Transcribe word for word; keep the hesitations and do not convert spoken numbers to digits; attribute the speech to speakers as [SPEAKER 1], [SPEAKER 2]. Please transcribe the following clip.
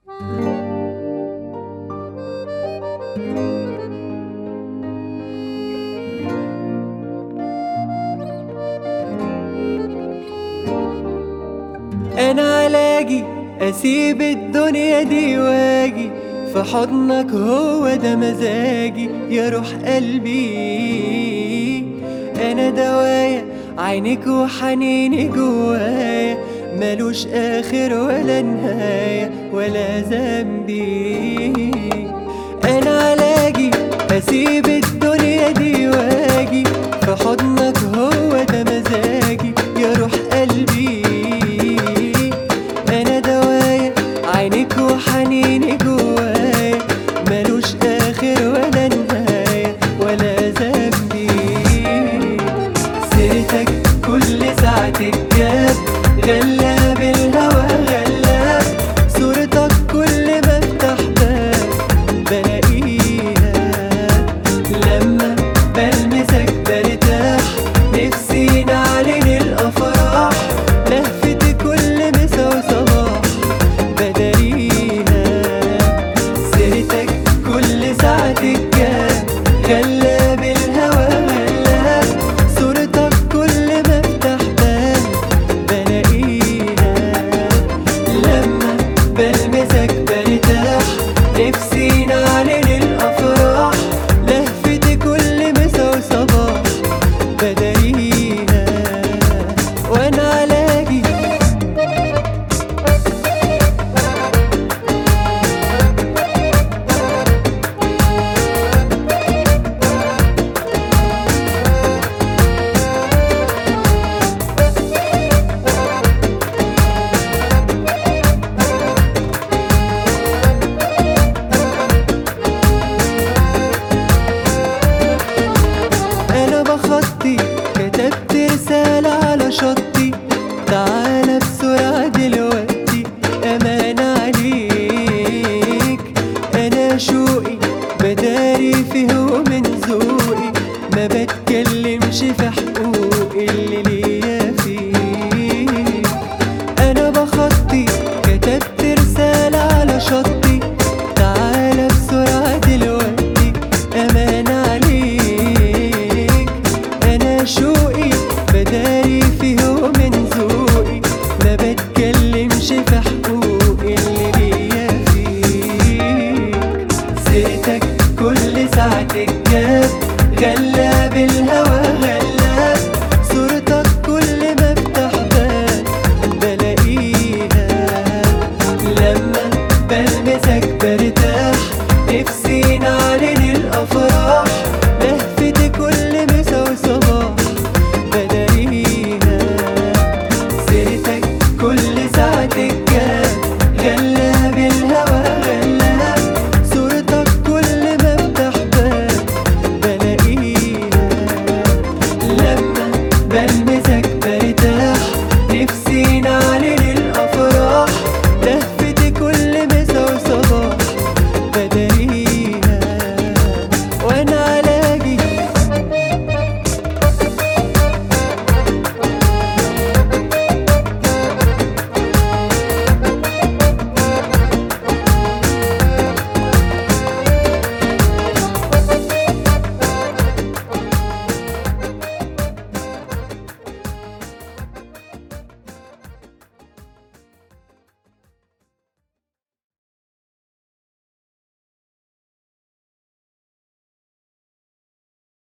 [SPEAKER 1] انا علاجي اسيب الدنيا دي واجي في حضنك، هو ده مزاجي يا روح قلبي. انا دوايا عينك وحنيني جوايا، ملوش اخر ولا نهاية ولا ذنبي. انا علاجي اسيب الدنيا دي واجي في حضنك، هو ده مزاجي يا روح قلبي. انا دوايا عينك وحنيني جوايا، ملوش اخر ولا نهاية ولا ذنبي. سيرتك كل ساعة تتجاب،